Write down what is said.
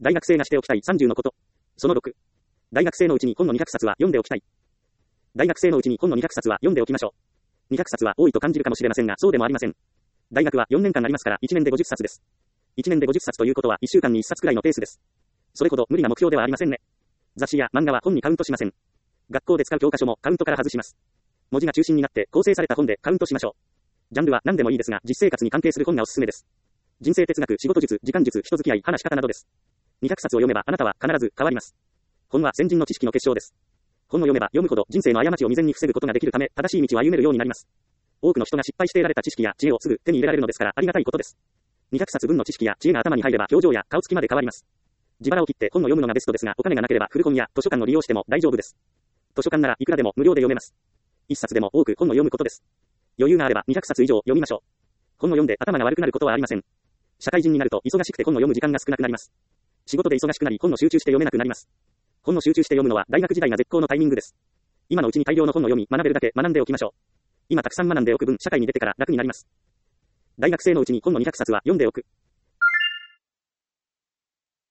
大学生がしておきたい30のこと。その6。大学生のうちに本の200冊は読んでおきたい。大学生のうちに本の200冊は読んでおきましょう。200冊は多いと感じるかもしれませんが、そうでもありません。大学は4年間ありますから、1年で50冊です。1年で50冊ということは1週間に1冊くらいのペースです。それほど無理な目標ではありませんね。雑誌や漫画は本にカウントしません。学校で使う教科書もカウントから外します。文字が中心になって構成された本でカウントしましょう。ジャンルは何でもいいですが、実生活に関係する本がおすすめです。人生哲学、仕事術、時間術、人付き合い、話し方などです。200冊を読めばあなたは必ず変わります。本は先人の知識の結晶です。本を読めば読むほど人生の過ちを未然に防ぐことができるため、正しい道を歩めるようになります。多くの人が失敗して得られた知識や知恵をすぐ手に入れられるのですからありがたいことです。200冊分の知識や知恵が頭に入れば表情や顔つきまで変わります。自腹を切って本を読むのがベストですが、お金がなければ古本や図書館を利用しても大丈夫です。図書館ならいくらでも無料で読めます。1冊でも多く本を読むことです。余裕があれば200冊以上読みましょう。本を読んで頭が悪くなることはありません。社会人になると忙しくて本を読む時間が少なくなります。仕事で忙しくなり本を集中して読めなくなります。本を集中して読むのは大学時代が絶好のタイミングです。今のうちに大量の本を読み、学べるだけ学んでおきましょう。今たくさん学んでおく分、社会に出てから楽になります。大学生のうちに本の200冊は読んでおく。